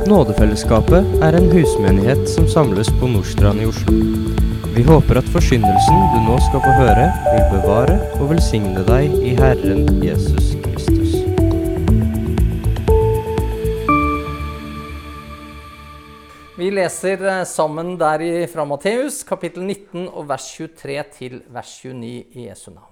Nådefellesskapet er en husmenighet som samles på Nordstrand i Oslo. Vi håper at forkynnelsen du nå skal få høre vil bevare og velsigne deg i Herren Jesus Kristus. Vi leser sammen der fra Matteus, kapittel 19 og vers 23 til vers 29 i Jesu navn.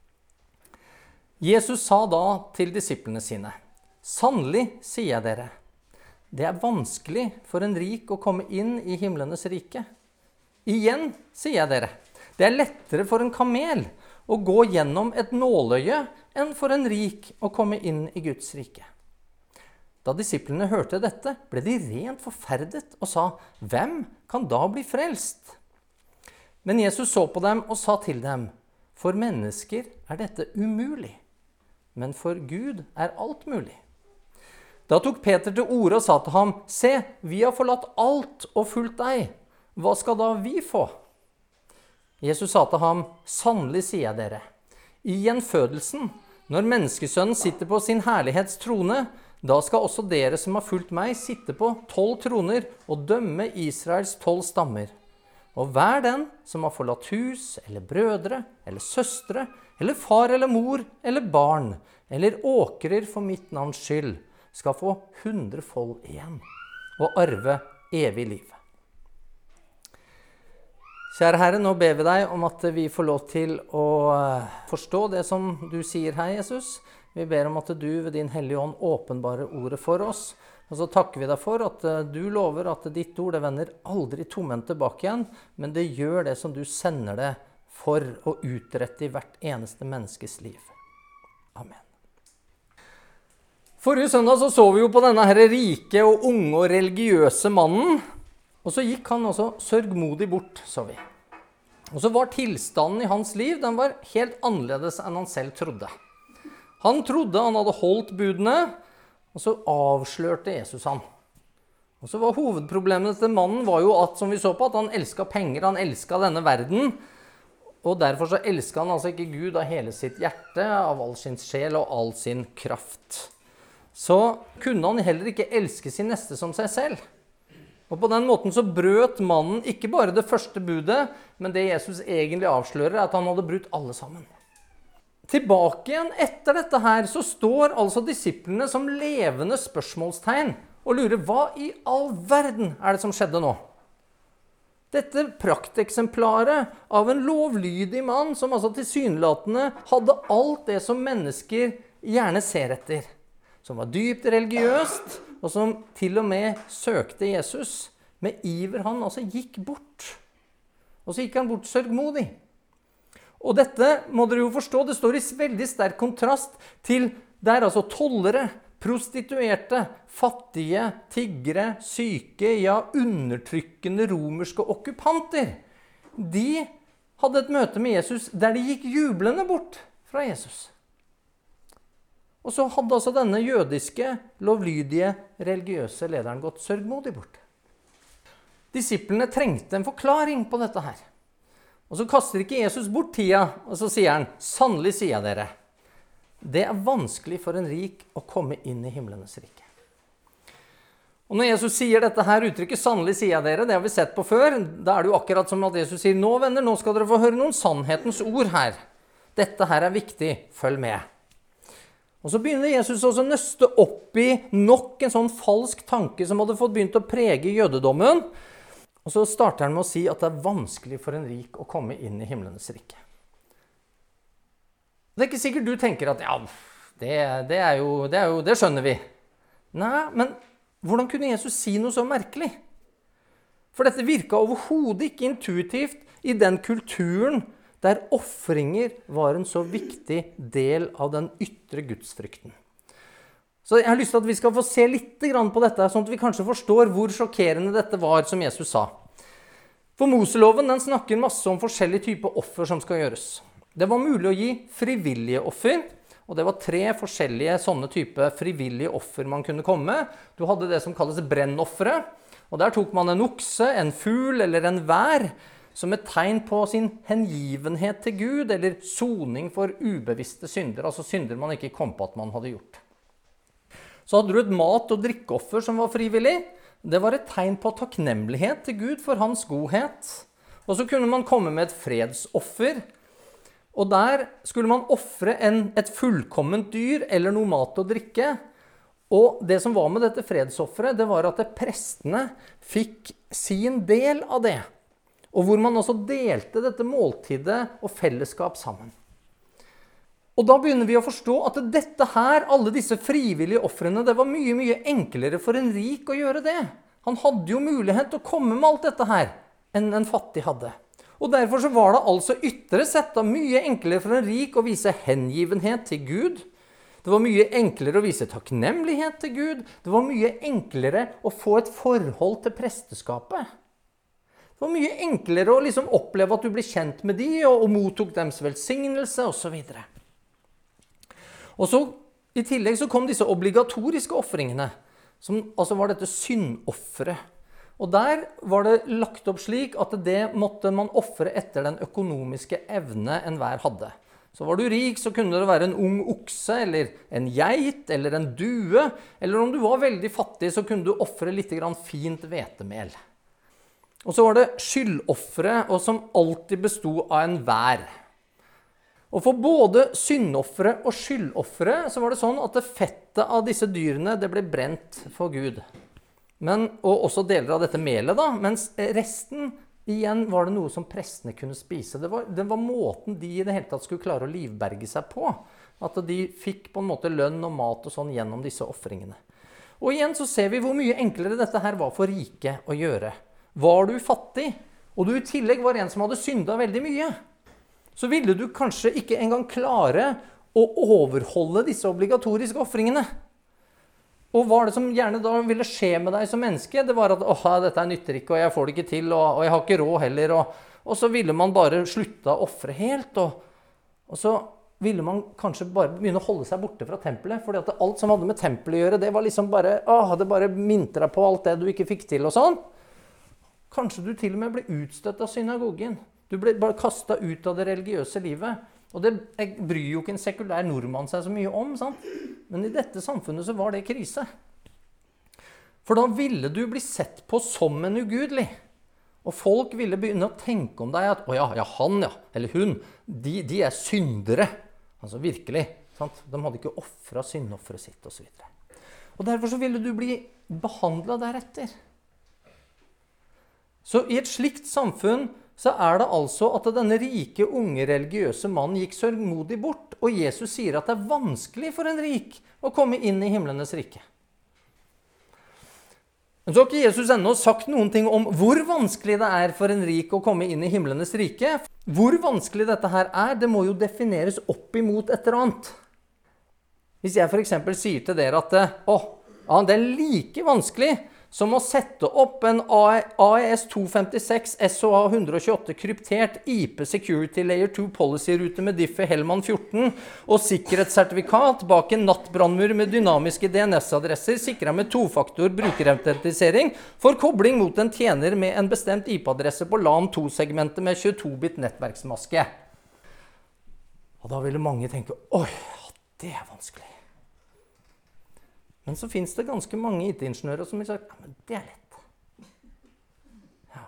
Jesus sa da til disiplene sine, «Sannelig, sier jeg dere, det er vanskelig for en rik å komme inn i himlenes rike. Igjen, sier jeg dere, det er lettere for en kamel å gå gjennom et nåløye enn for en rik å komme inn i Guds rike.» Da disiplene hørte dette, ble de rent forferdet og sa, «Hvem kan da bli frelst?» Men Jesus så på dem og sa til dem, «For mennesker er dette umulig, men for Gud er alt mulig.» Da tok Peter til orde og sa til ham, «Se, vi har forlatt alt og fulgt deg. Hva skal da vi få?» Jesus sa til ham, «Sannelig sier jeg dere, i gjenfødelsen, når menneskesønnen sitter på sin herlighetstrone, da skal også dere som har fulgt meg sitte på 12 troner og dømme Israels 12 stammer. Og hver den som har forlatt hus, eller brødre, eller søstre, eller far eller mor, eller barn, eller åkrer for mitt navns skyld, skal få 100-fold igjen, og arve evig liv.» Kjære Herre, nå ber vi deg om at vi får lov til å forstå det som du sier her, Jesus. Vi ber om at du ved din hellige ånd åpenbare ordet for oss. Og så takker vi deg for at du lover at ditt ord det vender aldri tomhendt tilbake igjen, men det gjør det som du sender det for å utrette i hvert eneste menneskes liv. Amen. Forrige søndag så vi jo på denne her rike og unge og religiøse mannen, og så gikk han også sørgmodig bort, så vi. Og så var tilstanden i hans liv, den var helt annerledes enn han selv trodde. Han trodde han hadde holdt budene, og så avslørte Jesus han. Og så var hovedproblemet til mannen var jo at, som vi så på, at han elsket penger, han elsket denne verden, og derfor så elsket han altså ikke Gud av hele sitt hjerte, av all sin sjel og all sin kraft. Så kunne han heller ikke elske sin neste som seg selv. Og på den måten så brøt mannen ikke bare det første budet, men det Jesus egentlig avslører er at han hadde brutt alle sammen. Tilbake igjen etter dette her så står altså disiplene som levende spørsmålstegn og lurer, hva i all verden er det som skjedde nå? Dette prakteksemplaret av en lovlydig mann som altså tilsynelatende hadde alt det som mennesker gjerne ser etter, som var dypt religiøst, og som til og med søkte Jesus. Med iver han altså gikk bort. Og så gikk han bort sørgmodig. Og dette må dere jo forstå, det står i veldig sterk kontrast til der altså tollere, prostituerte, fattige, tiggere, syke, ja undertrykkende romerske okkupanter. De hadde et møte med Jesus der de gikk jublende bort fra Jesus. Og så hadde altså denne jødiske, lovlydige, religiøse lederen gått sørgmodig bort. Disiplene trengte en forklaring på dette her. Og så kaster ikke Jesus bort tida, og så sier han, «Sannelig sier jeg dere, det er vanskelig for en rik å komme inn i himlenes rike.» Og når Jesus sier dette her uttrykket, «Sannelig sier jeg dere», det har vi sett på før, da er det jo akkurat som at Jesus sier, «Nå venner, nå skal dere få høre noen sannhetens ord her. Dette her er viktig, følg med.» Og så begynner Jesus også å nøste opp i nok en sånn falsk tanke som hadde fått begynt å prege jødedommen. Og så starter han med å si at det er vanskelig for en rik å komme inn i himlenes rike. Det er ikke sikkert du tenker at ja, det skjønner vi. Nei, men hvordan kunne Jesus si noe så merkelig? For dette virket overhodet ikke intuitivt i den kulturen der offringer var en så viktig del av den ytre gudsfrykten. Så jeg har lyst til at vi skal få se litt på dette, sånn at vi kanskje forstår hvor sjokkerende dette var som Jesus sa. For Moseloven den snakker masse om forskjellige typer offer som skal gjøres. Det var mulig å gi frivillige offer, og det var 3 forskjellige sånne typer frivillige offer man kunne komme med. Du hadde det som kalles brennoffere, og der tok man en okse, en fugl eller en vær, som et tegn på sin hengivenhet til Gud, eller soning for ubevisste synder, altså synder man ikke kom på at man hadde gjort. Så hadde du et mat- og drikkeoffer som var frivillig, det var et tegn på takknemlighet til Gud for hans godhet. Og så kunne man komme med et fredsoffer, og der skulle man offre et fullkomment dyr eller noe mat og drikke. Og det som var med dette fredsofferet, det var at prestene fikk sin del av det. Og hvor man også delte dette måltidet og fellesskap sammen. Og da begynner vi å forstå at dette her, alle disse frivillige offrene, det var mye, mye enklere for en rik å gjøre det. Han hadde jo mulighet til å komme med alt dette her enn en fattig hadde. Og derfor så var det altså ytre sett da mye enklere for en rik å vise hengivenhet til Gud. Det var mye enklere å vise takknemlighet til Gud. Det var mye enklere å få et forhold til presteskapet. Det var mye enklere å liksom oppleve at du ble kjent med de, og mottok deres velsignelse, og så videre. Og så i tillegg så kom disse obligatoriske offringene, som altså var dette syndofferet. Og der var det lagt opp slik at det måtte man offre etter den økonomiske evne enhver hadde. Så var du rik, så kunne det være en ung okse, eller en geit, eller en due. Eller om du var veldig fattig, så kunne du offre litt fint hvetemel. Og så var det skyldoffere, og som alltid bestod av en vær. Og for både syndoffere og skyldoffere så var det sånn at fettet av disse dyrene det ble brent for Gud. Og også deler av dette melet da, mens resten igjen var det noe som prestene kunne spise. Det var måten de i det hele tatt skulle klare å livberge seg på. At de fikk på en måte lønn og mat og sånn gjennom disse offringene. Og igjen så ser vi hvor mye enklere dette her var for rike å gjøre. Var du fattig, og du i tillegg var en som hadde syndet veldig mye, så ville du kanskje ikke engang klare å overholde disse obligatoriske offringene. Og hva det som gjerne da ville skje med deg som menneske? Det var at dette nytter ikke, og jeg får det ikke til, og jeg har ikke råd heller. Og så ville man bare slutte å offre helt, og så ville man kanskje bare begynne å holde seg borte fra tempelet, fordi at alt som hadde med tempelet å gjøre, det var liksom bare, det bare minte deg på alt det du ikke fikk til og sånn. Kanskje du til og med ble utstøtt av synagogen. Du ble bare kastet ut av det religiøse livet. Og det bryr jo ikke en sekulær nordmann seg så mye om, sant? Men i dette samfunnet så var det krise. For da ville du bli sett på som en ugudelig. Og folk ville begynne å tenke om deg at, han, eller hun, de er syndere. Altså virkelig, sant? De hadde ikke offret syndofferet sitt, og så videre. Og derfor så ville du bli behandlet deretter. Så i et slikt samfunn så er det altså at denne rike, unge, religiøse mannen gikk sørgmodig bort, og Jesus sier at det er vanskelig for en rik å komme inn i himlenes rike. Men så har ikke Jesus ennå sagt noen ting om hvor vanskelig det er for en rik å komme inn i himlenes rike. Hvor vanskelig dette her er, det må jo defineres opp imot et eller annet. Hvis jeg for eksempel sier til dere at det er like vanskelig som å sette opp en AES 256 SOA 128 kryptert IP Security Layer 2 policy-rute med Diffie Hellman 14 og sikkerhetssertifikat bak en nattbrannmur med dynamiske DNS-adresser sikret med tofaktor brukerautentisering for kobling mot en tjener med en bestemt IP-adresse på LAN 2-segmentet med 22-bit nettverksmaske. Og da ville mange tenke, det er vanskelig. Men så finnes det ganske mange IT-ingeniører som vil si, men det er lett. Ja.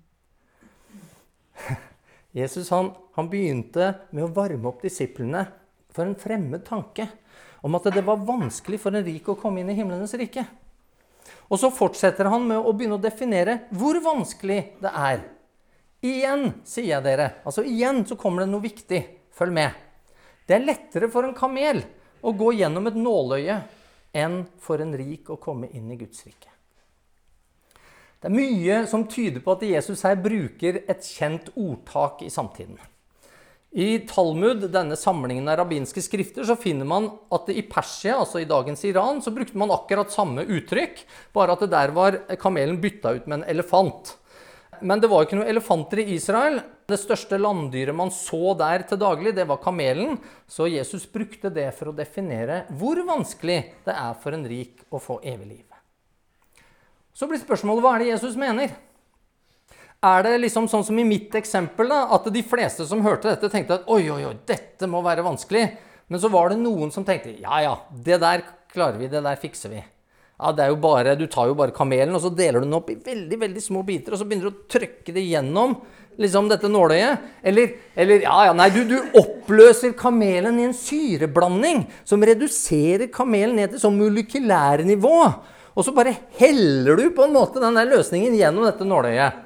Jesus han begynte med å varme opp disiplene for en fremmed tanke om at det var vanskelig for en rik å komme inn i himlenes rike. Og så fortsetter han med å begynne å definere hvor vanskelig det er. Igjen, sier jeg dere, altså igjen så kommer det noe viktig. Følg med. Det er lettere for en kamel å gå gjennom et nåløye enn for en rik å komme inn i Guds rike. Det er mye som tyder på at Jesus her bruker et kjent ordtak i samtiden. I Talmud, denne samlingen av rabbinske skrifter, så finner man at i Persia, altså i dagens Iran, så brukte man akkurat samme uttrykk, bare at det der var kamelen bytta ut med en elefant. Men det var ikke noen elefanter i Israel. Det største landdyret man så der til daglig, det var kamelen. Så Jesus brukte det for å definere hvor vanskelig det er for en rik å få evig liv. Så blir spørsmålet, hva er det Jesus mener? Er det liksom sånn som i mitt eksempel da, at de fleste som hørte dette tenkte at oi, dette må være vanskelig. Men så var det noen som tenkte, det der klarer vi, det der fikser vi. Ja, det er jo bare, du tar jo bare kamelen, og så deler du den opp i veldig, veldig små biter, og så begynner du å trykke det gjennom liksom dette nåløyet. Nei, du oppløser kamelen i en syreblanding som reduserer kamelen ned til sånn molekylære nivå. Og så bare heller du på en måte den der løsningen gjennom dette nåløyet.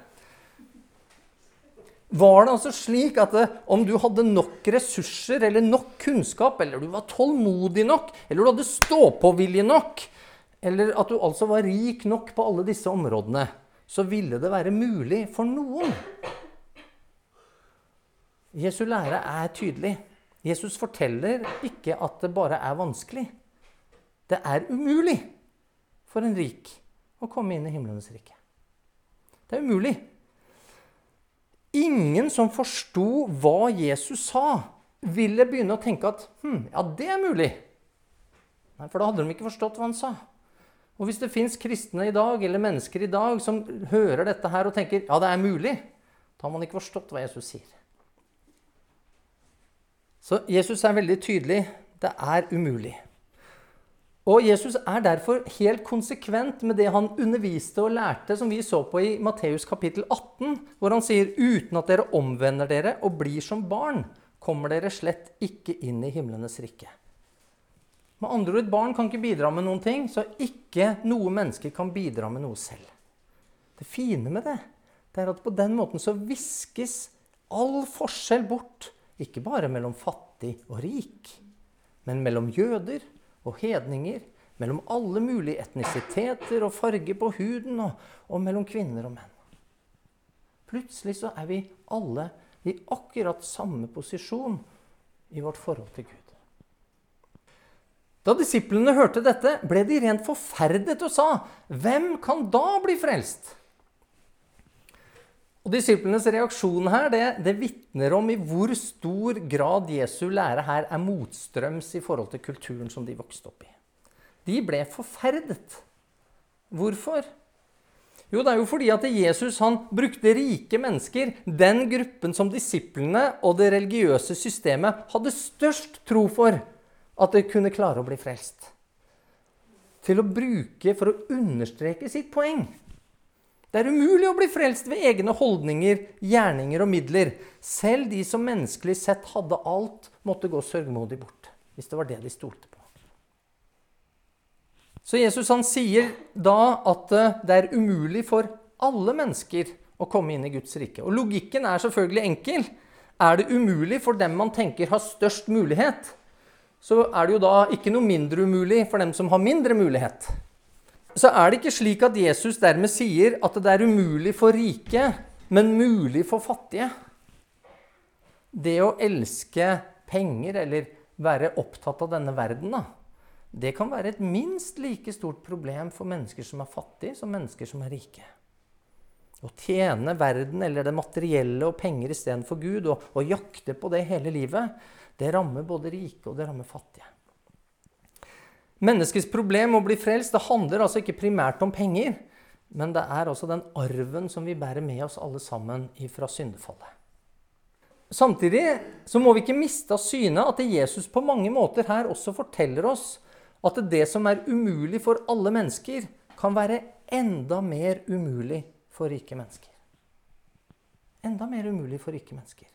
Var det altså slik at om du hadde nok ressurser, eller nok kunnskap, eller du var tålmodig nok, eller du hadde ståpåvilje nok, eller at du altså var rik nok på alle disse områdene, så ville det være mulig for noen. Jesu lære er tydelig. Jesus forteller ikke at det bare er vanskelig. Det er umulig for en rik å komme inn i himmelens rike. Det er umulig. Ingen som forstod hva Jesus sa, ville begynne å tenke at ja, det er mulig. Nei, for da hadde de ikke forstått hva han sa. Og hvis det finnes kristne i dag, eller mennesker i dag, som hører dette her og tenker, ja, det er mulig, da har man ikke forstått hva Jesus sier. Så Jesus er veldig tydelig, det er umulig. Og Jesus er derfor helt konsekvent med det han underviste og lærte, som vi så på i Matteus kapittel 18, hvor han sier, uten at dere omvender dere og blir som barn, kommer dere slett ikke inn i himlenes rike. Med andre ord, barn kan ikke bidra med noen ting, så ikke noe menneske kan bidra med noe selv. Det fine med det, det er at på den måten så viskes all forskjell bort, ikke bare mellom fattig og rik, men mellom jøder og hedninger, mellom alle mulige etnisiteter og farger på huden, og mellom kvinner og menn. Plutselig så er vi alle i akkurat samme posisjon i vårt forhold til Gud. Da disiplene hørte dette, ble de rent forferdet og sa, hvem kan da bli frelst? Og disiplenes reaksjon her, det vitner om i hvor stor grad Jesu lære her er motstrøms i forhold til kulturen som de vokste opp i. De ble forferdet. Hvorfor? Jo, det er jo fordi at Jesus han brukte rike mennesker, den gruppen som disiplene og det religiøse systemet hadde størst tro for at de kunne klare å bli frelst. Til å bruke for å understreke sitt poeng. Det er umulig å bli frelst ved egne holdninger, gjerninger og midler. Selv de som menneskelig sett hadde alt, måtte gå sørgmodig bort, hvis det var det de stolte på. Så Jesus han sier da at det er umulig for alle mennesker å komme inn i Guds rike. Og logikken er selvfølgelig enkel. Er det umulig for dem man tenker har størst mulighet, så er det jo da ikke noe mindre umulig for dem som har mindre mulighet. Så er det ikke slik at Jesus dermed sier at det er umulig for rike, men mulig for fattige. Det å elske penger eller være opptatt av denne verden, det kan være et minst like stort problem for mennesker som er fattige som mennesker som er rike. Å tjene verden eller det materielle og penger i stedet for Gud og jakte på det hele livet, det rammer både rike og det rammer fattige. Menneskets problem å bli frelst, det handler altså ikke primært om penger, men det er altså den arven som vi bærer med oss alle sammen fra syndefallet. Samtidig så må vi ikke miste av syne at Jesus på mange måter her også forteller oss at det som er umulig for alle mennesker, kan være enda mer umulig for rike mennesker. Enda mer umulig for rike mennesker.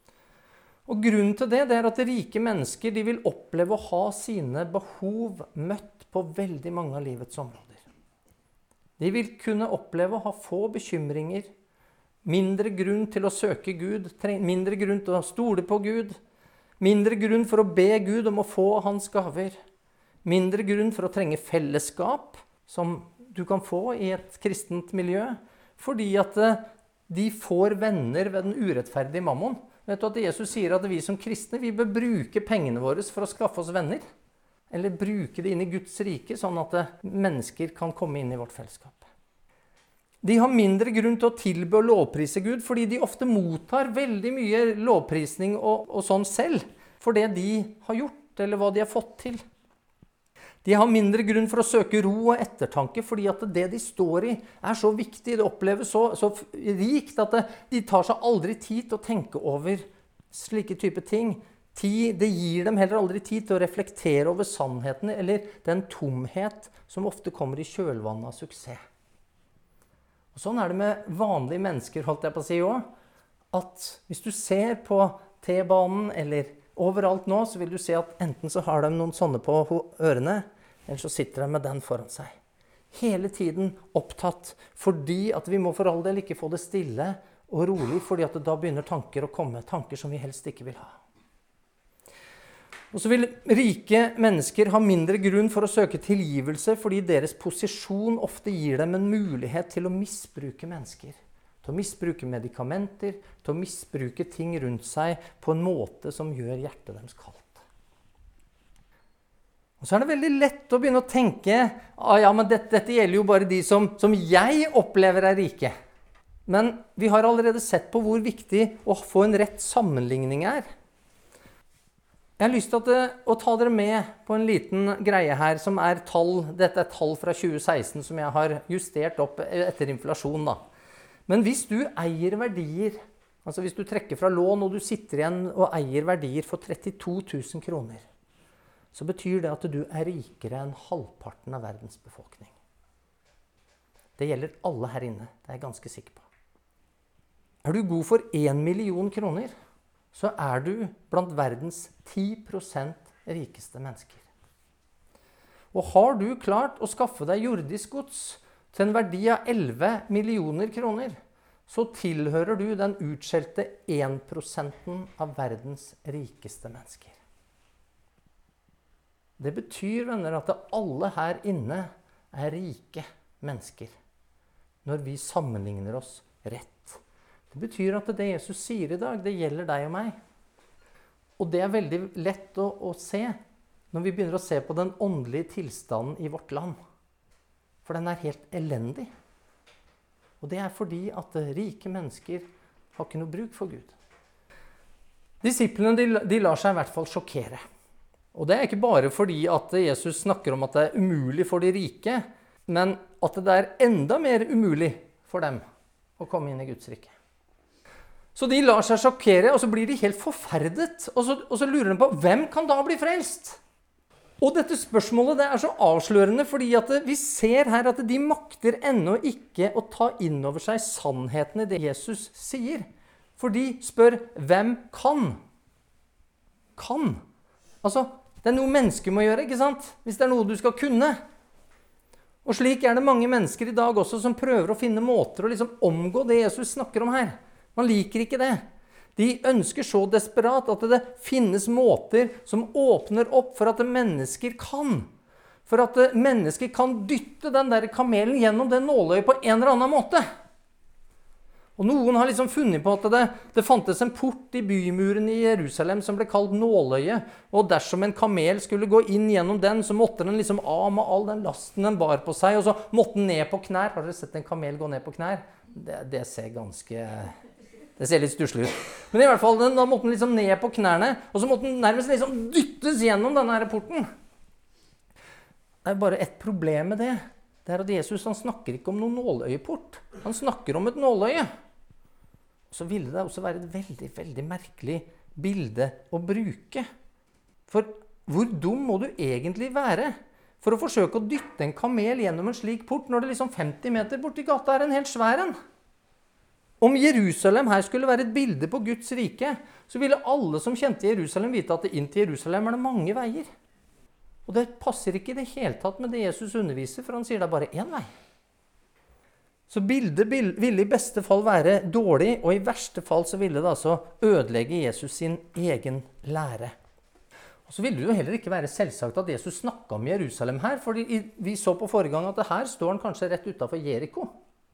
Og grunnen til det er at rike mennesker de vil oppleve å ha sine behov møtt på veldig mange av livets områder. De vil kunne oppleve å ha få bekymringer, mindre grunn til å søke Gud, mindre grunn til å stole på Gud, mindre grunn for å be Gud om å få hans gaver, mindre grunn for å trenge fellesskap som du kan få i et kristent miljø, fordi at de får venner ved den urettferdige mammon. Vet du at Jesus sier at vi som kristne, vi bør bruke pengene våre for å skaffe oss venner? Eller bruke det inn i Guds rike, sånn at mennesker kan komme inn i vårt fellesskap. De har mindre grunn til å tilbe og lovprise Gud, fordi de ofte mottar veldig mye lovprisning og sånn selv, for det de har gjort, eller hva de har fått til. De har mindre grunn for å søke ro og ettertanke, fordi at det de står i er så viktig, det oppleves så rikt, at de tar seg aldri tid til å tenke over slike type ting, Det gir dem heller aldri tid til å reflektere over sannheten eller den tomhet som ofte kommer i kjølvannet av suksess. Og sånn det med vanlige mennesker, holdt jeg på å si også, at hvis du ser på T-banen eller overalt nå, så vil du se at enten så har de noen sånne på ørene, eller så sitter de med den foran seg. Hele tiden opptatt, fordi at vi må for all del ikke få det stille og rolig, fordi at da begynner tanker å komme, tanker som vi helst ikke vil ha. Og så vil rike mennesker ha mindre grunn for å søke tilgivelse, fordi deres posisjon ofte gir dem en mulighet til å misbruke mennesker. Til å misbruke medikamenter, til å misbruke ting rundt seg på en måte som gjør hjertet deres kaldt. Og så det veldig lett å begynne å tenke, ja, men dette gjelder jo bare de som jeg opplever rike. Men vi har allerede sett på hvor viktig å få en rett sammenligning Jeg har lyst til å ta dere med på en liten greie her, som tall. Dette tall fra 2016 som jeg har justert opp etter inflasjon. Da. Men hvis du eier verdier, altså hvis du trekker fra lån og du sitter igjen og eier verdier for 32 000 kroner, så betyr det at du rikere enn halvparten av verdens befolkning. Det gjelder alle her inne, det jeg ganske sikker på. Du god for 1 million kroner, så du blant verdens 10% rikeste mennesker. Og har du klart å skaffe deg jordisk gods til en verdi av 11 millioner kroner, så tilhører du den utskjelte 1% av verdens rikeste mennesker. Det betyr, venner, at alle her inne rike mennesker når vi sammenligner oss rett. Det betyr at det Jesus sier i dag, det gjelder deg og meg. Og det veldig lett å se når vi begynner å se på den åndelige tilstanden i vårt land. For den helt elendig. Og det fordi at rike mennesker har ikke noe bruk for Gud. Disiplene de lar seg i hvert fall sjokkere. Og det ikke bare fordi at Jesus snakker om at det umulig for de rike, men at det enda mer umulig for dem å komme inn i Guds rike. Så de lar seg sjokkere, og så blir de helt forferdet. Og så lurer de på, hvem kan da bli frelst? Og dette spørsmålet det så avslørende, fordi at vi ser her at de makter ennå ikke å ta inn over seg sannheten i det Jesus sier. For de spør, hvem kan? Kan? Altså, det noe mennesker må gjøre, ikke sant? Hvis det noe du skal kunne. Og slik det mange mennesker i dag også som prøver å finne måter å liksom omgå det Jesus snakker om her. Man liker ikke det. De ønsker så desperat at det finnes måter som åpner opp for at mennesker kan. For at mennesker kan dytte den der kamelen gjennom det nåløyet på en eller annen måte. Og noen har liksom funnet på at det fantes en port i bymuren i Jerusalem som ble kalt nåløyet. Og dersom en kamel skulle gå inn gjennom den, så måtte den liksom av med all den lasten den bar på seg. Og så måtte den ned på knær. Har dere sett en kamel gå ned på knær? Det ser ganske... Det ser litt stusslig ut. Men i hvert fall, da måtte den liksom ned på knærne, og så måtte den nærmest liksom dyttes gjennom denne porten. Det bare et problem med det. Det at Jesus han snakker ikke om noen nåløyeport. Han snakker om et nåløye. Så ville det også være et veldig, veldig merkelig bilde å bruke. For hvor dum må du egentlig være for å forsøke å dytte en kamel gjennom en slik port, når det liksom 50 meter borti gata en helt svær en? Om Jerusalem her skulle være et bilde på Guds rike, så ville alle som kjente Jerusalem vite at inn til Jerusalem det mange veier. Og det passer ikke i det hele tatt med det Jesus underviser, for han sier det bare én vei. Så bildet ville i beste fall være dårlig, og i verste fall så ville det altså ødelegge Jesus sin egen lære. Og så ville det jo heller ikke være selvsagt at Jesus snakket om Jerusalem her, fordi vi så på forrige gang at her står han kanskje rett utenfor Jericho.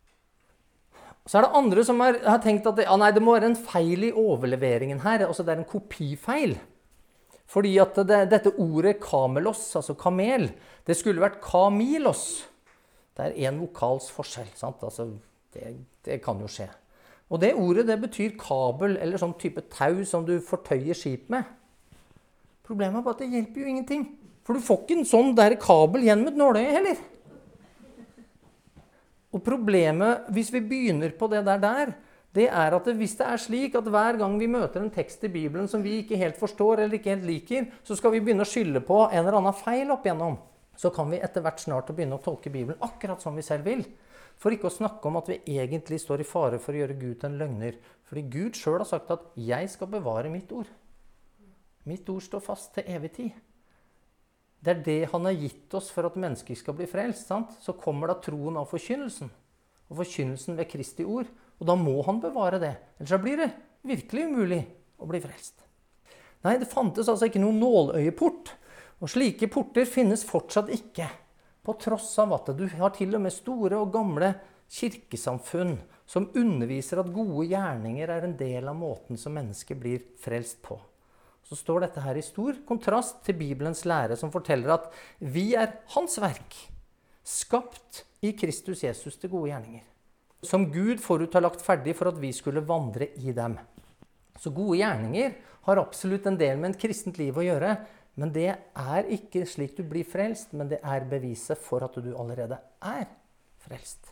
Så det andre som har tenkt at det må være en feil i overleveringen her, altså det en kopifeil. Fordi at dette ordet kamelos, altså kamel, det skulle vært kamilos. Det en vokals forskjell, sant? Altså, det kan jo skje. Og det ordet det betyr kabel, eller sånn type tau som du fortøyer skip med. Problemet bare at det hjelper jo ingenting. For du får ikke en sånn der kabel gjennom et nåløye heller. Og problemet, hvis vi begynner på det der, det er at hvis det er slik at hver gang vi møter en tekst i Bibelen som vi ikke helt forstår eller ikke helt liker, så skal vi begynne å skylde på en eller annen feil opp igjennom. Så kan vi etter hvert snart begynne å tolke Bibelen akkurat som vi selv vil. For ikke å snakke om at vi egentlig står i fare for å gjøre Gud til en løgner. Fordi Gud selv har sagt at jeg skal bevare mitt ord. Mitt ord står fast til evig tid. Det er det han har gitt oss for at mennesker skal bli frelst. Sant? Så kommer da troen av forkynnelsen. Og forkynnelsen ved Kristi ord. Og da må han bevare det. Ellers blir det virkelig umulig å bli frelst. Nei, det fantes altså ikke noen nåløyeport. Og slike porter finnes fortsatt ikke. På tross av at du har til og med store og gamle kirkesamfunn som underviser at gode gjerninger er en del av måten som mennesket blir frelst på. Så står dette her i stor kontrast til Bibelens lære som forteller at vi er hans verk, skapt i Kristus Jesus til gode gjerninger, som Gud forut har lagt ferdig for at vi skulle vandre i dem. Så gode gjerninger har absolutt en del med et kristent liv å gjøre, men det er ikke slik du blir frelst, men det er beviset for at du allerede er frelst.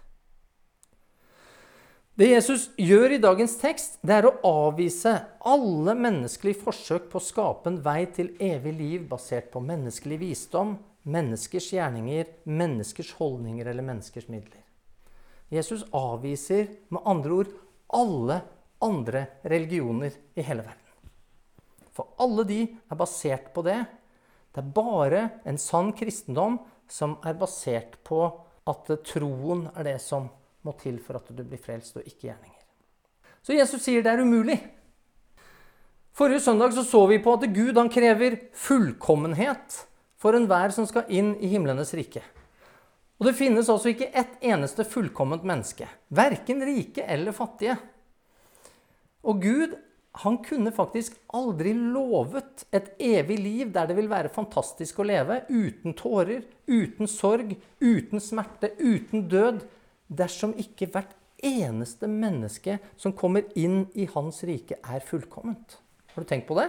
Det Jesus gjør i dagens tekst, det er å avvise alle menneskelige forsøk på å skape en vei til evig liv basert på menneskelig visdom, menneskers gjerninger, menneskers holdninger eller menneskers midler. Jesus avviser med andre ord alle andre religioner i hele verden. For alle de er basert på det. Det er bare en sann kristendom som er basert på at troen er det som må til for at du blir frelst og ikke gjerninger. Så Jesus sier det er umulig. Forrige søndag så vi på at Gud han krever fullkommenhet for enhver som skal inn i himlenes rike. Og det finnes altså ikke ett eneste fullkomment menneske, hverken rike eller fattige. Og Gud han kunne faktisk aldri lovet et evig liv der det vil være fantastisk å leve, uten tårer, uten sorg, uten smerte, uten død, dersom ikke hvert eneste menneske som kommer inn i hans rike er fullkomment. Har du tenkt på det?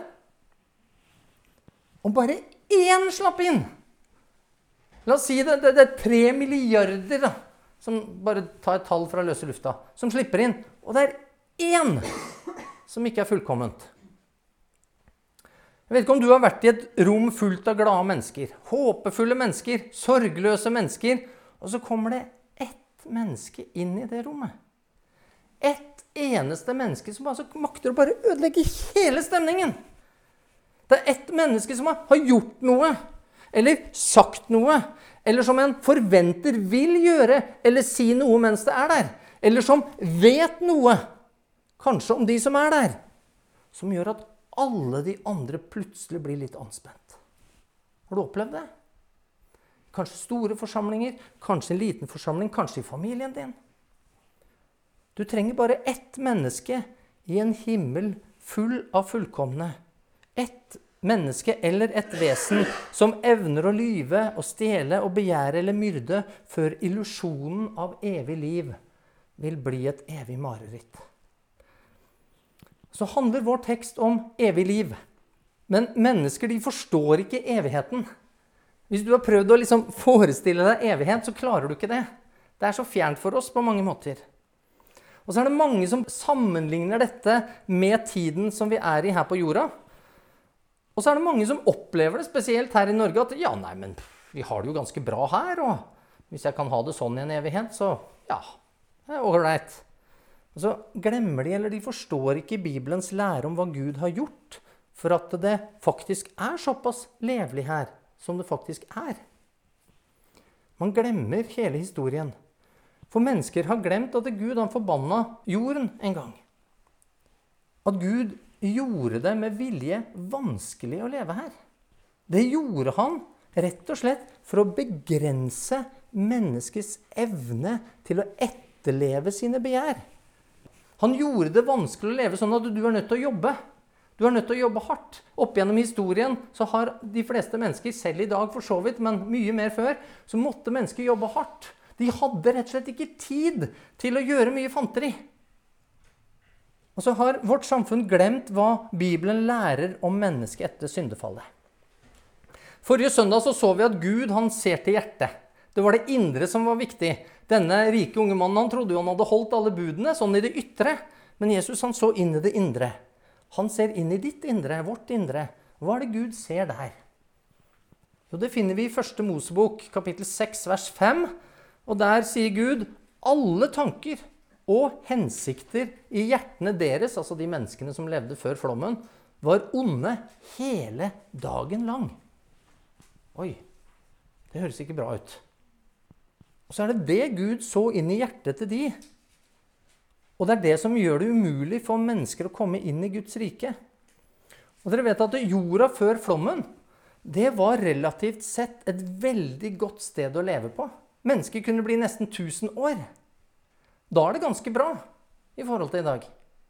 Om bare én slapp inn! La oss si det er 3 milliarder da, som bare tar et tall fra løse lufta, som slipper inn, og det er én som ikke er fullkomment. Jeg vet ikke om du har vært i et rom fullt av glade mennesker, håpefulle mennesker, sorgløse mennesker, og så kommer det ett menneske inn i det rommet. Ett eneste menneske som altså makter å bare ødelegge hele stemningen. Det er ett menneske som har gjort noe, eller sagt noe, eller som en forventer vil gjøre, eller si noe mens det er der, eller som vet noe, kanskje om de som er der, som gjør at alle de andre plutselig blir litt anspent. Har du opplevd det? Kanskje store forsamlinger, kanskje en liten forsamling, kanskje i familien din. Du trenger bare ett menneske i en himmel full av fullkomne. Ett menneske eller et vesen som evner å lyve og stjele og begjære eller myrde før illusjonen av evig liv vil bli et evig mareritt. Så handler vår tekst om evig liv. Men mennesker de forstår ikke evigheten. Hvis du har prøvd å liksom forestille deg evighet, så klarer du ikke det. Det er så fjernt for oss på mange måter. Og så er det mange som sammenligner dette med tiden som vi er i her på jorda. Og så er det mange som opplever det, spesielt her i Norge, at ja, nei, men vi har det jo ganske bra her, og hvis jeg kan ha det sånn i en evighet, så ja, det er ålreit. Og så glemmer de, eller de forstår ikke Bibelens lære om hva Gud har gjort, for at det faktisk er såpass levelig her, som det faktisk er. Man glemmer hele historien. For mennesker har glemt at Gud han forbanna jorden en gang. At Gud gjorde det med vilje vanskelig å leve her. Det gjorde han rett og slett for å begrense menneskets evne til å etterleve sine begjær. Han gjorde det vanskelig å leve sånn at du er nødt til å jobbe. Du er nødt til å jobbe hardt. Opp gjennom historien så har de fleste mennesker, selv i dag for så vidt, men mye mer før, så måtte mennesker jobbe hardt. De hadde rett og slett ikke tid til å gjøre mye fanteri. Og så har vårt samfunn glemt hva Bibelen lærer om mennesket etter syndefallet. Forrige søndag så vi at Gud han ser til hjertet. Det var det indre som var viktig. Denne rike unge mannen, han trodde jo han hadde holdt alle budene, sånn i det ytre. Men Jesus han så inn i det indre. Han ser inn i ditt indre, vårt indre. Hva er det Gud ser der? Jo, det finner vi i 1. Mosebok, kapittel 6, vers 5. Og der sier Gud, alle tanker og hensikter i hjertene deres, altså de menneskene som levde før flommen, var onde hele dagen lang. Oi, det høres ikke bra ut. Og så er det det Gud så inn i hjertet til de. Og det er det som gjør det umulig for mennesker å komme inn i Guds rike. Og dere vet at jorda før flommen, det var relativt sett et veldig godt sted å leve på. Mennesker kunne bli nesten 1000 år. Da er det ganske bra i forhold til i dag.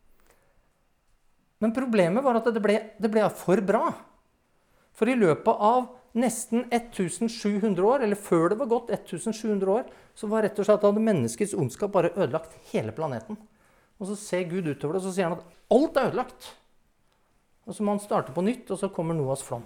Men problemet var at det ble for bra. For i løpet av nesten 1700 år, eller før det var gått 1700 år, så var rett og slett at menneskets ondskap bare ødelagt hele planeten. Og så ser Gud utover det, og så sier han at alt er ødelagt. Og så må han starte på nytt, og så kommer Noas flom.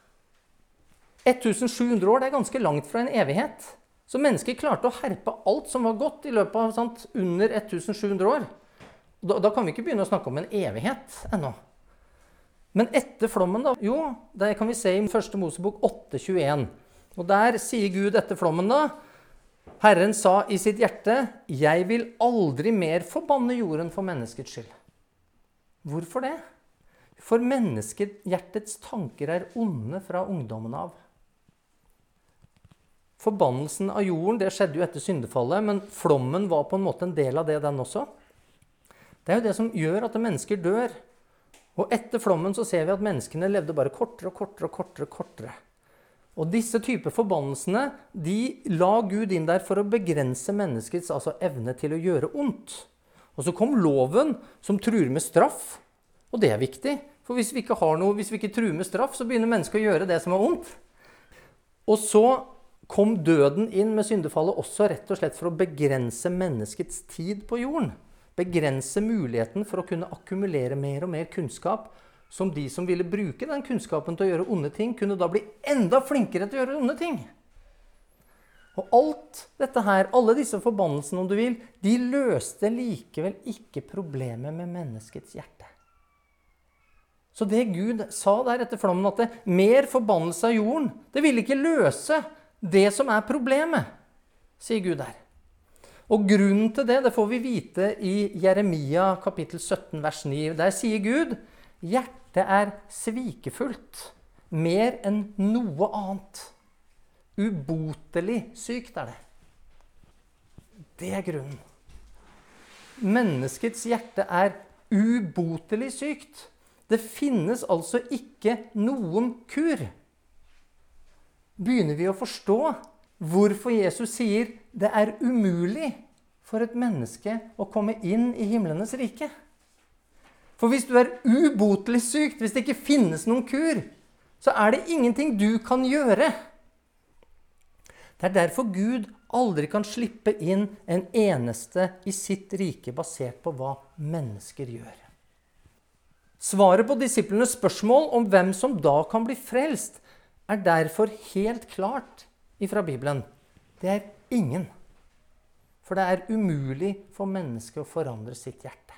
1700 år, det er ganske langt fra en evighet. Så mennesker klarte å herpe alt som var godt i løpet av under 1700 år. Da kan vi ikke begynne å snakke om en evighet ennå. Men etter flommen da, jo, det kan vi se i 1. Mosebok 8:21. Og der sier Gud etter flommen da, Herren sa i sitt hjerte, jeg vil aldri mer forbanne jorden for menneskets skyld. Hvorfor det? For menneskehjertets tanker er onde fra ungdommen av. Forbannelsen av jorden, det skjedde jo etter syndefallet, men flommen var på en måte en del av det, den også. Det er jo det som gjør at mennesker dør. Og etter flommen så ser vi at menneskene levde bare kortere og kortere og kortere og kortere. Og disse typer forbannelsene, de la Gud inn der for å begrense menneskets evne til å gjøre ondt. Og så kom loven som truer med straff, og det er viktig. For hvis vi ikke truer med straff, så begynner mennesker å gjøre det som er ondt. Og så kom døden inn med syndefallet også rett og slett for å begrense menneskets tid på jorden. Begrense muligheten for å kunne akkumulere mer og mer kunnskap, som de som ville bruke den kunnskapen til å gjøre onde ting, kunne da bli enda flinkere til å gjøre onde ting. Og alt dette her, alle disse forbannelsene om du vil, de løste likevel ikke problemet med menneskets hjerte. Så det Gud sa der etter flommen, at det mer forbannelse av jorden, det ville ikke løse det som er problemet, sier Gud der. Og grunnen til det får vi vite i Jeremia kapittel 17, vers 9. Der sier Gud, hjertet er svikefullt, mer enn noe annet. Ubotelig sykt er det. Det er grunnen. Menneskets hjerte er ubotelig sykt. Det finnes altså ikke noen kur. Begynner vi å forstå hvorfor Jesus sier det er umulig for et menneske å komme inn i himlenes rike? For hvis du er ubotelig sykt, hvis det ikke finnes noen kur, så er det ingenting du kan gjøre. Det er derfor Gud aldri kan slippe inn en eneste i sitt rike basert på hva mennesker gjør. Svaret på disiplenes spørsmål om hvem som da kan bli frelst, er derfor helt klart ifra Bibelen. Det er ingen. For det er umulig for mennesket å forandre sitt hjerte.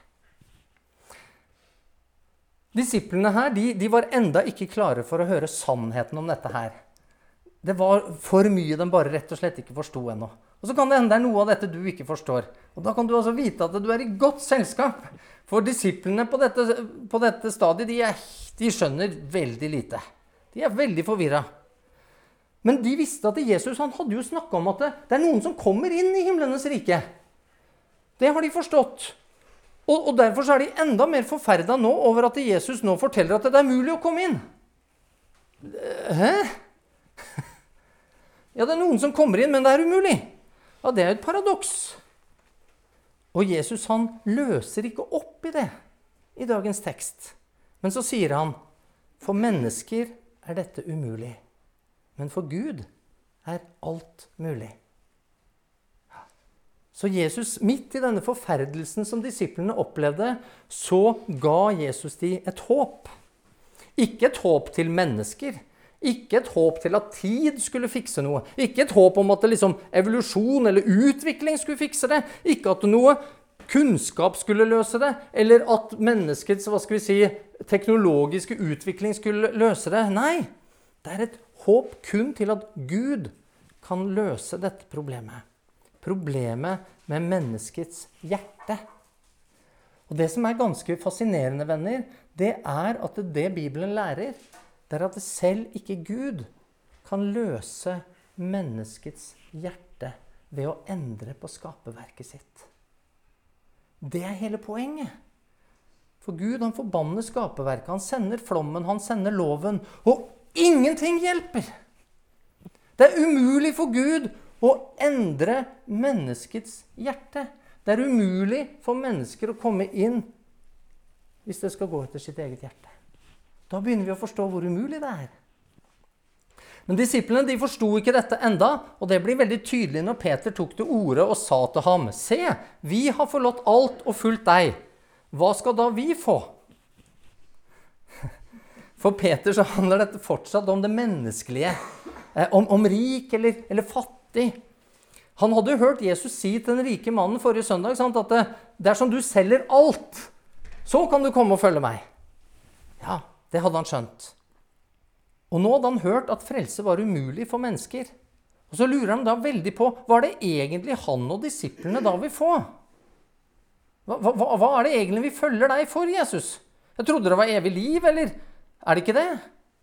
Disiplene her, de var enda ikke klare for å høre sannheten om dette her. Det var for mye de bare rett og slett ikke forstod ennå. Og så kan det hende det er noe av dette du ikke forstår. Og da kan du altså vite at du er i godt selskap. For disiplene på dette stadiet, de skjønner veldig lite. De er veldig forvirret. Men de visste at Jesus han hadde jo snakket om at det er noen som kommer inn i himlenes rike. Det har de forstått. Og derfor så er de enda mer forferdet nå over at Jesus nå forteller at det er mulig å komme inn. Hæ? Ja, det er noen som kommer inn, men det er umulig. Ja, det er et paradoks. Og Jesus han løser ikke opp i det i dagens tekst. Men så sier han, for mennesker er dette umulig, men for Gud er alt mulig. Så Jesus, midt i denne forferdelsen som disiplene opplevde, så ga Jesus de et håp. Ikke et håp til mennesker, ikke et håp til at tid skulle fikse noe, ikke et håp om at evolusjon eller utvikling skulle fikse det, ikke at noe kunnskap skulle løse det, eller at menneskets, teknologiske utvikling skulle løse det. Nei, det er et håp kun til at Gud kan løse dette problemet. Problemet med menneskets hjerte. Og det som er ganske fascinerende, venner, det er at det Bibelen lærer, det er at selv ikke Gud kan løse menneskets hjerte ved å endre på skaperverket sitt. Det er hele poenget. For Gud, han forbanner skaperverket, han sender flommen, han sender loven, og ingenting hjelper. Det er umulig for Gud å endre menneskets hjerte. Det er umulig for mennesker å komme inn hvis det skal gå etter sitt eget hjerte. Da begynner vi å forstå hvor umulig det er. Men disiplene, de forstod ikke dette enda, og det blir veldig tydelig når Peter tok til orde og sa til ham, «Se, vi har forlatt alt og fulgt deg. Hva skal da vi få?» For Peter så handler dette fortsatt om det menneskelige, om rik eller fattig. Han hadde jo hørt Jesus si til den rike mannen forrige søndag, sant, at dersom du selger alt, så kan du komme og følge meg. Ja, det hadde han skjønt. Og nå hadde han hørt at frelse var umulig for mennesker. Og så lurer han da veldig på, hva er det egentlig han og disiplene da vil få? Hva er det egentlig vi følger deg for, Jesus? Jeg trodde det var evig liv, eller er det ikke det?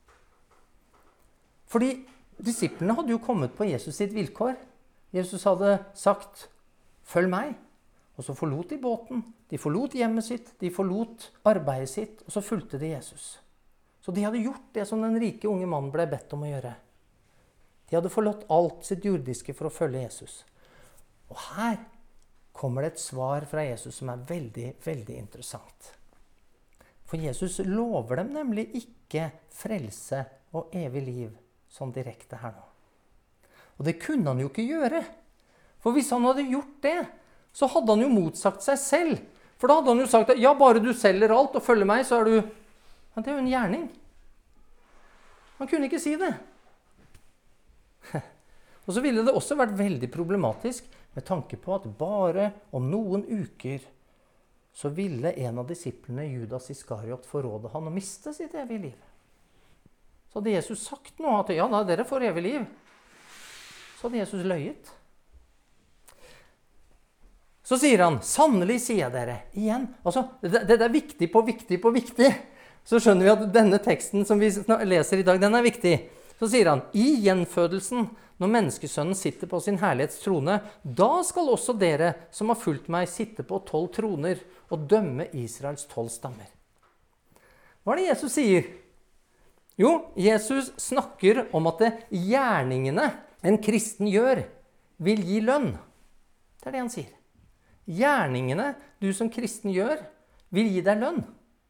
Fordi disiplene hadde jo kommet på Jesus sitt vilkår. Jesus hadde sagt, følg meg. Og så forlot de båten, de forlot hjemmet sitt, de forlot arbeidet sitt, og så fulgte de Jesus. Så de hadde gjort det som den rike unge mannen ble bedt om å gjøre. De hadde forlatt alt sitt jordiske for å følge Jesus. Og her kommer det et svar fra Jesus som er veldig, veldig interessant. For Jesus lover dem nemlig ikke frelse og evig liv sånn direkte her nå. Og det kunne han jo ikke gjøre. For hvis han hadde gjort det, så hadde han jo motsagt seg selv. For da hadde han jo sagt at ja, bare du selger alt og følger meg, så er du... Ja, det er jo en gjerning. Han kunne ikke si det. Og så ville det også vært veldig problematisk med tanke på at bare om noen uker så ville en av disiplene, Judas Iskariot, forråde han og miste sitt evige liv. Så hadde Jesus sagt noe at ja, da dere får evig liv. Så hadde Jesus løyet. Så sier han, sannelig sier jeg dere, igjen. Altså, det er viktig på viktig. Så skjønner vi at denne teksten som vi leser i dag, den er viktig. Så sier han, i gjenfødelsen, når menneskesønnen sitter på sin herlighetstrone, da skal også dere som har fulgt meg sitte på 12 troner og dømme Israels 12 stammer. Hva er det Jesus sier? Jo, Jesus snakker om at gjerningene en kristen gjør vil gi lønn. Det er det han sier. Gjerningene du som kristen gjør vil gi deg lønn.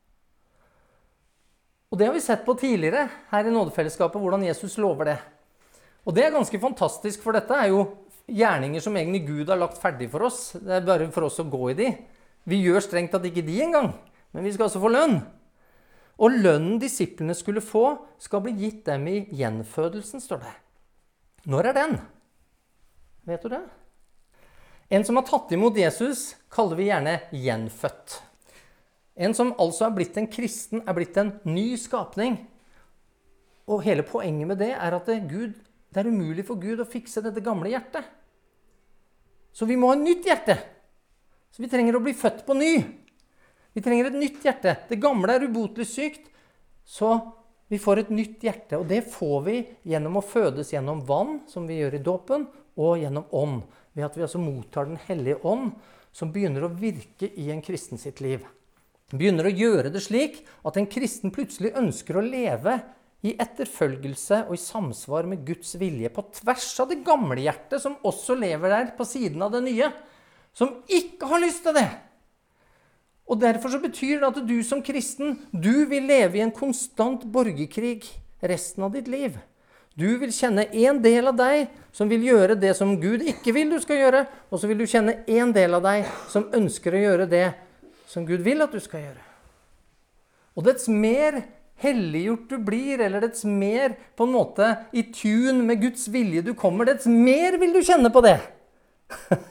Og det har vi sett på tidligere her i nådefellesskapet, hvordan Jesus lover det. Og det er ganske fantastisk, for dette er jo gjerninger som egentlig Gud har lagt ferdig for oss. Det er bare for oss å gå i de. Vi gjør strengt at ikke de engang, men vi skal også få lønn. Og lønnen disiplene skulle få, skal bli gitt dem i gjenfødelsen, står det. Når er den? Vet du det? En som har tatt imot Jesus, kaller vi gjerne gjenfødt. En som altså er blitt en kristen, er blitt en ny skapning. Og hele poenget med det er at det er umulig for Gud å fikse dette gamle hjertet. Så vi må ha et nytt hjerte. Så vi trenger å bli født på ny. Vi trenger et nytt hjerte. Det gamle er ubotelig sykt, så vi får et nytt hjerte. Og det får vi gjennom å fødes gjennom vann, som vi gjør i dåpen, og gjennom ånd. Ved at vi altså mottar den hellige ånd, som begynner å virke i en kristen sitt liv. Begynner å gjøre det slik at en kristen plutselig ønsker å leve i etterfølgelse og i samsvar med Guds vilje på tvers av det gamle hjertet som også lever der på siden av det nye, som ikke har lyst til det. Og derfor så betyr det at du som kristen, du vil leve i en konstant borgerkrig resten av ditt liv. Du vil kjenne en del av deg som vil gjøre det som Gud ikke vil du skal gjøre, og så vil du kjenne en del av deg som ønsker å gjøre det som Gud vil at du skal gjøre. Og dets mer helliggjort du blir, eller dets mer på en måte i tune med Guds vilje du kommer, dets mer vil du kjenne på det.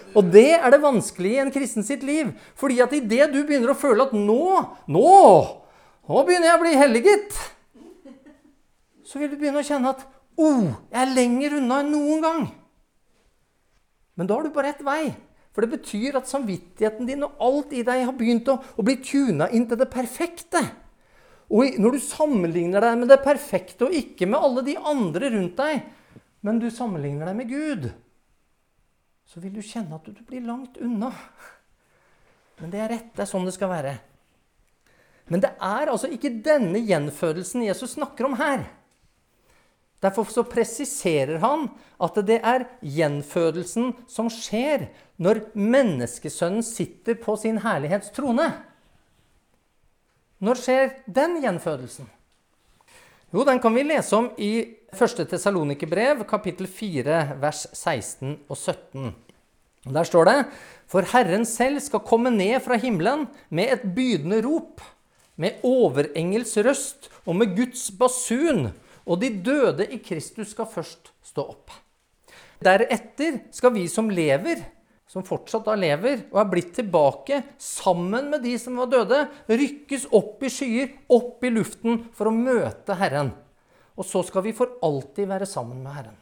Og det det vanskelige i en kristen sitt liv. Fordi at i det du begynner å føle at nå begynner jeg å bli helliget, så vil du begynne å kjenne at jeg lenger unna enn noen gang. Men da har du bare ett vei. For det betyr at samvittigheten din og alt i deg har begynt å bli tunet inn til det perfekte. Og når du sammenligner deg med det perfekte, og ikke med alle de andre rundt deg, men du sammenligner deg med Gud, så vil du kjenne at du blir langt unna. Men det rett, det sånn det skal være. Men det altså ikke denne gjenfødelsen Jesus snakker om her. Derfor så presiserer han at det gjenfødelsen som skjer når menneskesønnen sitter på sin herlighetstrone. Når skjer den gjenfødelsen? Jo, den kan vi lese om i 1. Tessalonikerbrev, kapittel 4, vers 16 og 17. Der står det: For Herren selv skal komme ned fra himmelen med et bydende rop, med overengels røst og med Guds basun, og de døde i Kristus skal først stå opp. Deretter skal vi som lever, som fortsatt da lever, og blitt tilbake sammen med de som var døde, rykkes opp i skyer, opp i luften for å møte Herren. Og så skal vi for alltid være sammen med Herren.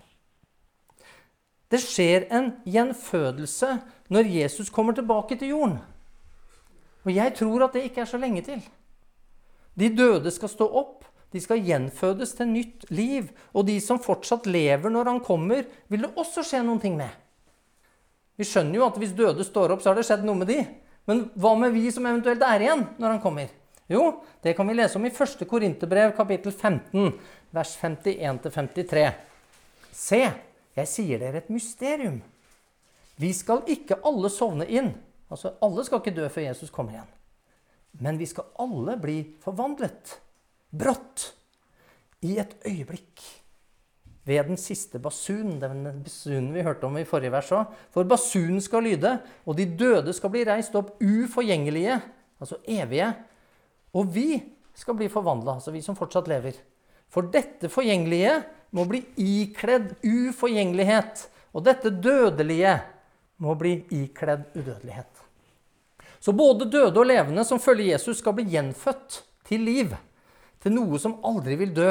Det skjer en gjenfødelse når Jesus kommer tilbake til jorden. Og jeg tror at det ikke så lenge til. De døde skal stå opp, de skal gjenfødes til nytt liv, og de som fortsatt lever når han kommer, vil det også skje noen ting med. Vi skjønner jo at hvis døde står opp, så har det skjedd noe med de. Men hva med vi som eventuelt igjen når han kommer? Jo, det kan vi lese om i 1. Korinterbrev, kapittel 15, vers 51-53. Se, jeg sier dere et mysterium. Vi skal ikke alle sovne inn. Altså, alle skal ikke dø før Jesus kommer igjen. Men vi skal alle bli forvandlet. Brått. I et øyeblikk. Ved den siste basunen, den basunen vi hørte om i forrige vers også. For basunen skal lyde, og de døde skal bli reist opp uforgjengelige, altså evige. Og vi skal bli forvandlet, altså vi som fortsatt lever. For dette forgjengelige må bli ikledd uforgjengelighet, og dette dødelige må bli ikledd udødelighet. Så både døde og levende som følger Jesus skal bli gjenfødt til liv, til noe som aldri vil dø.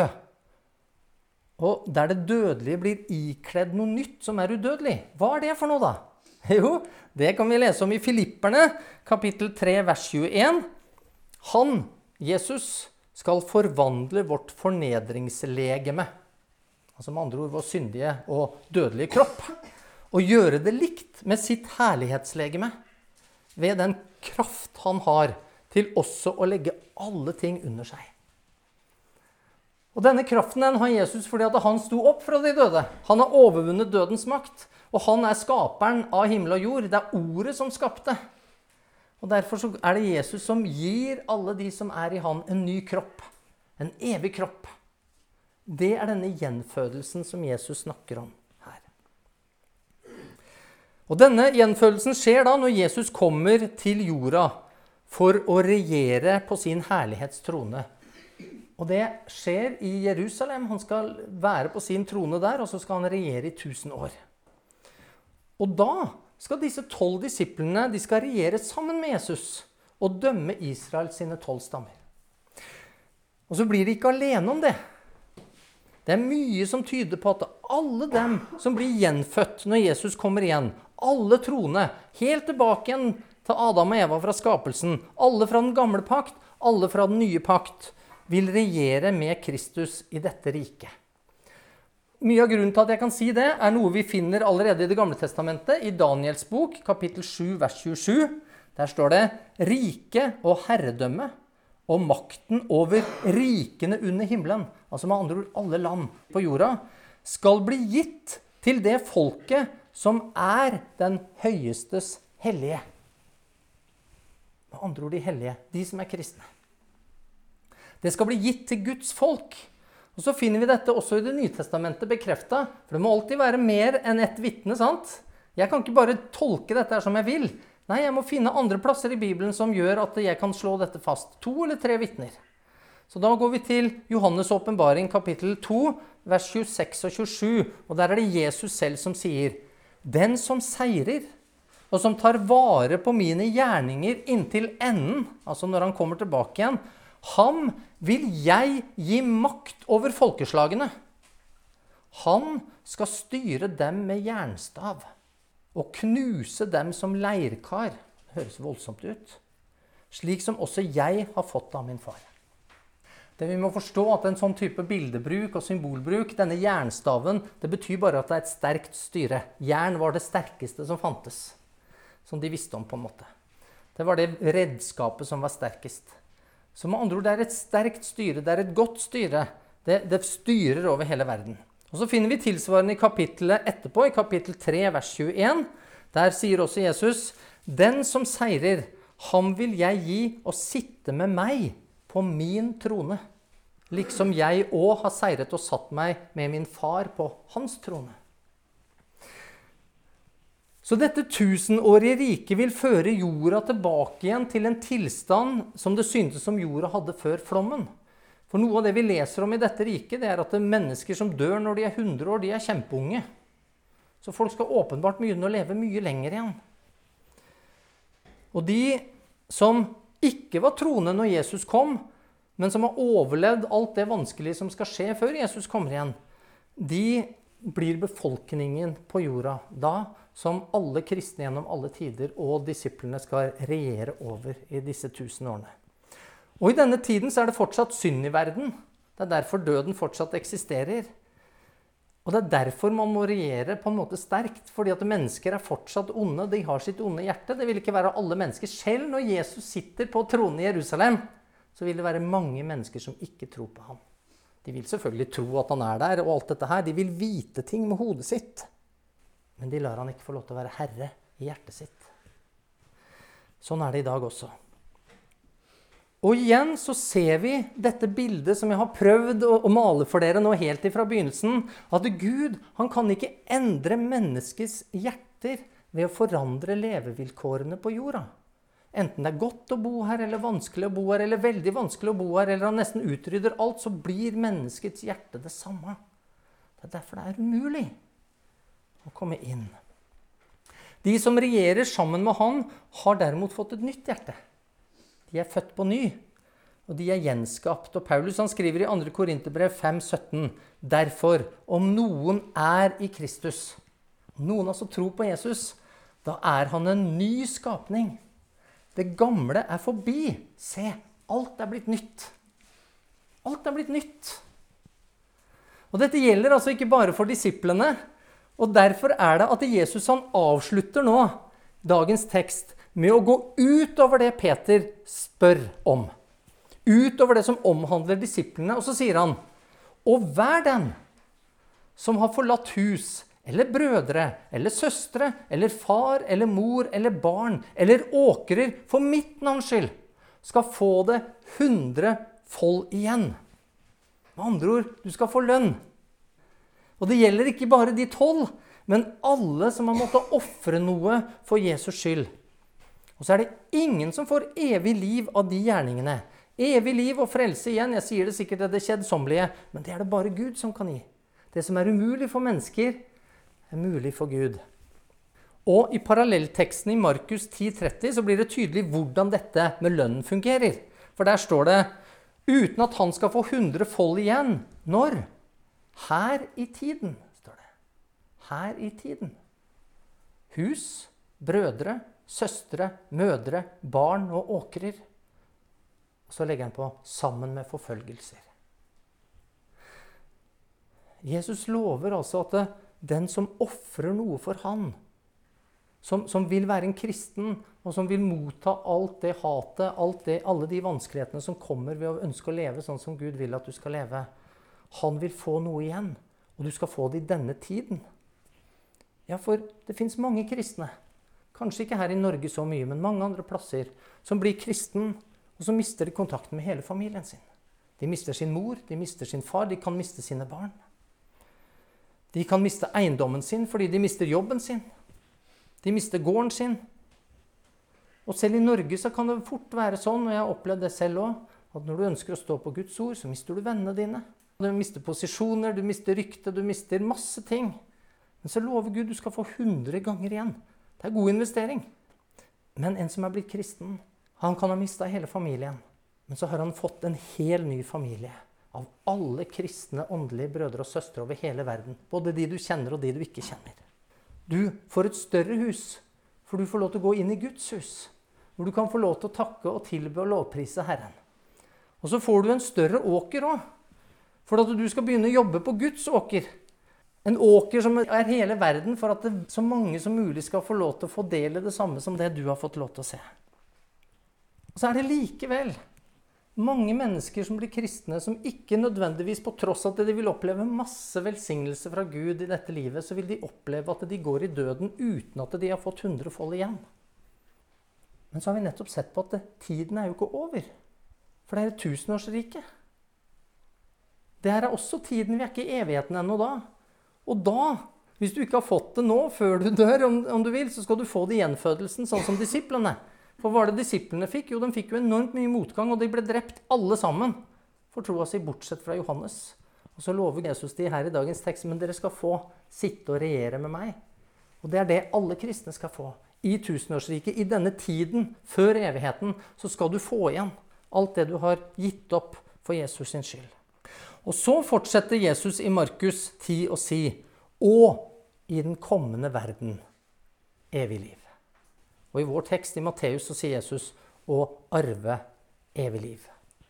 Og der det dødelige blir ikledd noe nytt som udødelig. Hva det for noe da? Jo, det kan vi lese om i Filipperne, kapittel 3, vers 21. Han, Jesus, skal forvandle vårt fornedringslegeme, altså med andre ord vår syndige og dødelige kropp, og gjøre det likt med sitt herlighetslegeme, ved den kraft han har til også å legge alle ting under seg. Og denne kraften den har Jesus fordi at han sto opp fra de døde. Han har overvunnet dødens makt, og han skaperen av himmel og jord. Det ordet som skapte. Og derfor så det Jesus som gir alle de som i han en ny kropp, en evig kropp. Det denne gjenfødelsen som Jesus snakker om her. Og denne gjenfødelsen skjer da når Jesus kommer til jorda for å regjere på sin herlighetstrone. Og det skjer i Jerusalem. Han skal være på sin trone der, og så skal han regjere i 1000 år. Og da skal disse 12 disiplene, de skal regjere sammen med Jesus og dømme Israel sine 12 stammer. Og så blir de ikke alene om det. Det mye som tyder på at alle dem som blir gjenfødt når Jesus kommer igjen, alle troende, helt tilbake igjen til Adam og Eva fra skapelsen, alle fra den gamle pakt, alle fra den nye pakt, vil regjere med Kristus i dette riket. Mye av grunnen til at jeg kan si det, noe vi finner allerede i Det gamle testamentet, i Daniels bok, kapittel 7, vers 27. Der står det: rike og herredømme og makten over rikene under himmelen, altså med andre ord alle land på jorda, skal bli gitt til det folket som den høyestes hellige. Med andre ord de hellige, de som kristne. Det skal bli gitt til Guds folk. Og så finner vi dette også i Det nye testamentet bekreftet, for det må alltid være mer enn ett vitne, sant? Jeg kan ikke bare tolke dette som jeg vil. Nei, jeg må finne andre plasser i Bibelen som gjør at jeg kan slå dette fast. 2 eller 3 vitner. Så da går vi til Johannes åpenbaring, kapittel 2, vers 26 og 27. Og der det Jesus selv som sier: den som seirer, og som tar vare på mine gjerninger inntil enden, altså når han kommer tilbake igjen, ham vil jeg gi makt over folkeslagene. Han skal styre dem med jernstav og knuse dem som leirkar. Det høres voldsomt ut. Slik som også jeg har fått av min far. Det vi må forstå at en sånn type bildebruk og symbolbruk, denne jernstaven, det betyr bare at det er et sterkt styre. Jern var det sterkeste som fantes, som de visste om på en måte. Det var det redskapet som var sterkest. Så med andre ord, det er et sterkt styre, det er et godt styre. Det styrer over hele verden. Og så finner vi tilsvarende i kapittelet etterpå, i kapittel 3, vers 21. Der sier også Jesus, den som seirer, ham vil jeg gi å sitte med meg på min trone, liksom jeg også har seiret og satt meg med min far på hans trone. Så dette tusenårige riket vil føre jorda tilbake igjen til en tilstand som det syntes som jorda hadde før flommen. For noe av det vi leser om i dette riket, det er at det er mennesker som dør når de er 100 år, de er kjempeunge. Så folk skal åpenbart begynne å leve mye lenger igjen. Og de som ikke var troende når Jesus kom, men som har overlevd alt det vanskelige som skal skje før Jesus kommer igjen, de blir befolkningen på jorda da som alle kristne gjennom alle tider og disiplene skal regjere over i disse 1000 årene. Og i denne tiden så er det fortsatt synd i verden. Det er derfor døden fortsatt eksisterer. Og det er derfor man må regjere på en måte sterkt, fordi at mennesker er fortsatt onde, de har sitt onde hjerte. Det vil ikke være alle mennesker. Selv når Jesus sitter på tronen i Jerusalem, så vil det være mange mennesker som ikke tror på ham. De vil selvfølgelig tro at han er der og alt dette her. De vil vite ting med hodet sitt. Men de lar han ikke få lov til å være herre i hjertet sitt. Sånn er det i dag også. Og igjen så ser vi dette bildet som jeg har prøvd å male for dere nå helt ifra begynnelsen, at Gud, han kan ikke endre menneskets hjerter ved å forandre levevilkårene på jorda. Enten det er godt å bo her, eller vanskelig å bo her, eller veldig vanskelig å bo her, eller han nesten utrydder alt, så blir menneskets hjerte det samme. Det er derfor det er umulig å komme inn. De som regjerer sammen med han, har derimot fått et nytt hjerte. De er født på ny, og de er gjenskapt. Og Paulus han skriver i 2. Korinterbrev 5,17, derfor, om noen er i Kristus, om noen altså tror på Jesus, da er han en ny skapning. Det gamle er forbi. Se, alt er blitt nytt. Alt er blitt nytt. Og dette gjelder altså ikke bare for disiplene, og derfor er det at Jesus han avslutter nå dagens tekst med å gå utover det Peter spør om. Utover det som omhandler disiplene, og så sier han, og hver den som har forlatt hus, eller brødre, eller søstre, eller far, eller mor, eller barn, eller åkrer, for mitt navns skyld, skal få det 100-fold igjen. Med andre ord, du skal få lønn. Og det gjelder ikke bare de 12, men alle som har måttet offre noe for Jesus skyld. Og så er det ingen som får evig liv av de gjerningene. Evig liv og frelse igjen, jeg sier det sikkert det kjedsommelige, men det er det bare Gud som kan gi. Det som er umulig for mennesker, er mulig for Gud. Og i parallellteksten i Markus 10,30 så blir det tydelig hvordan dette med lønnen fungerer. For der står det, uten at han skal få 100-fold igjen. Når? Her i tiden, står det. Her i tiden. Hus, brødre, søstre, mødre, barn og åkrer. Og så legger han på sammen med forfølgelser. Jesus lover altså at den som offrer noe for han, som vil være en kristen, og som vil motta alt det hatet, alle de vanskelighetene som kommer ved å ønske å leve sånn som Gud vil at du skal leve, han vil få noe igjen, og du skal få det i denne tiden. Ja, for det finnes mange kristne, kanskje ikke her i Norge så mye, men mange andre plasser, som blir kristen, og så mister de kontakten med hele familien sin. De mister sin mor, de mister sin far, de kan miste sine barn. De kan miste eiendommen sin fordi de mister jobben sin. De mister gården sin. Og selv i Norge så kan det fort være sånn, og jeg har opplevd det selv også, at når du ønsker å stå på Guds ord, så mister du vennene dine. Du mister posisjoner, du mister rykte, du mister masse ting. Men så lover Gud du skal få 100 ganger igjen. Det er god investering. Men en som er blitt kristen, han kan ha mistet hele familien. Men så har han fått en hel ny familie av alle kristne, åndelige brødre og søstre over hele verden. Både de du kjenner og de du ikke kjenner. Du får et større hus, for du får lov til å gå inn i Guds hus, hvor du kan få lov til å takke og tilbe og lovprise Herren. Og så får du en større åker også, for at du skal begynne å jobbe på Guds åker. En åker som er hele verden, for at så mange som mulig skal få lov til å få del i det samme som det du har fått lov til å se. Og så er det likevel mange mennesker som blir kristne, som ikke nødvendigvis, på tross at de vil oppleve masse velsignelse fra Gud i dette livet, så vil de oppleve at de går i døden uten at de har fått 100-fold igjen. Men så har vi nettopp sett på at tiden er jo ikke over. For det er 1000-årsriket. Det her er også tiden, vi er ikke i evigheten ennå da. Og da, hvis du ikke har fått det nå, før du dør, om du vil, så skal du få det i gjenfødelsen, sånn som disiplene. For hva det disiplene fikk? Jo, de fikk jo enormt mye motgang, og de ble drept alle sammen. For troa si, bortsett fra Johannes. Og så lover Jesus de her i dagens tekst, men dere skal få sitte og regjere med meg. Og det er det alle kristne skal få. I 1000-årsriket, i denne tiden, før evigheten, så skal du få igjen alt det du har gitt opp for Jesus sin skyld. Og så fortsetter Jesus i Markus 10 å si, og i den kommende verden, evig liv. Og i vår tekst i Matteus så sier Jesus, å arve evig liv.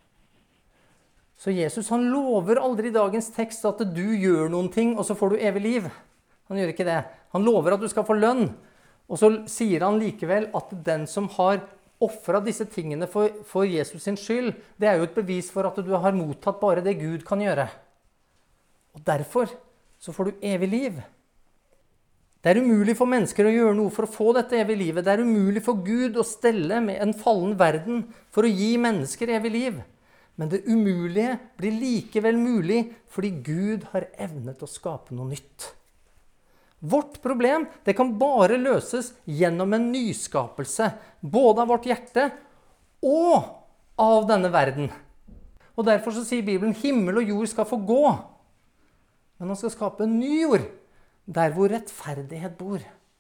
Så Jesus han lover aldri i dagens tekst at du gjør noen ting, og så får du evig liv. Han gjør ikke det. Han lover at du skal få lønn. Og så sier han likevel at den som har offret disse tingene for Jesus sin skyld, det er jo et bevis for at du har mottatt bare det Gud kan gjøre. Og derfor så får du evig liv. Det er umulig for mennesker å gjøre noe for å få dette evig livet. Det er umulig for Gud å stelle med en fallen verden for å gi mennesker evig liv. Men det umulige blir likevel mulig fordi Gud har evnet å skape noe nytt. Vårt problem, det kan bare løses gjennom en nyskapelse, både av vårt hjerte og av denne verden. Og derfor så sier Bibelen, himmel og jord skal få gå, men han skal skape en ny jord, der hvor rettferdighet bor.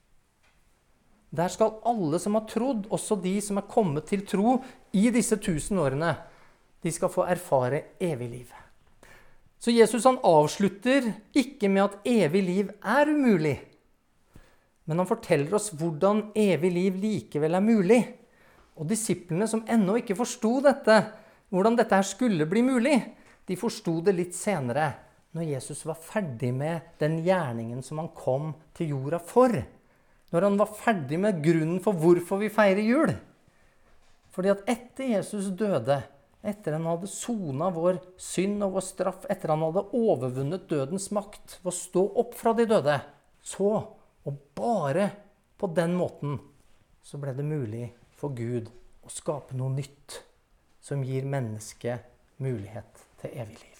Der skal alle som har trodd, også de som er kommet til tro i disse 1000 årene, de skal få erfare evig liv. Så Jesus han avslutter ikke med at evig liv er umulig, men han forteller oss hvordan evig liv likevel er mulig. Og disiplene som ennå ikke forstod dette, hvordan dette her skulle bli mulig, de forstod det litt senere, når Jesus var ferdig med den gjerningen som han kom til jorda for. Når han var ferdig med grunnen for hvorfor vi feirer jul. Fordi at etter Jesus døde, etter han hadde sonet vår synd og vår straff, etter han hadde overvunnet dødens makt ved å stå opp fra de døde, så, og bare på den måten, så ble det mulig for Gud å skape noe nytt som gir mennesket mulighet til evig liv.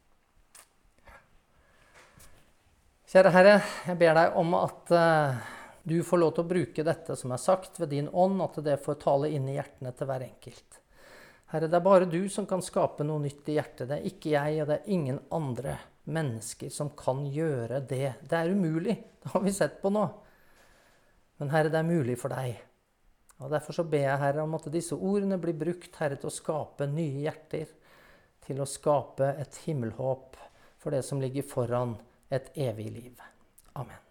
Kjære Herre, jeg ber deg om at du får lov til å bruke dette som er sagt ved din ånd, at det får tale inn i hjertene til hver enkelt. Herre, det er bare du som kan skape noe nytt i hjertet. Det er ikke jeg, og det er ingen andre mennesker som kan gjøre det. Det er umulig, det har vi sett på nå. Men Herre, det er mulig for deg. Og derfor så ber jeg, Herre, om at disse ordene blir brukt, Herre, til å skape nye hjerter, til å skape et himmelhåp for det som ligger foran et evig liv. Amen.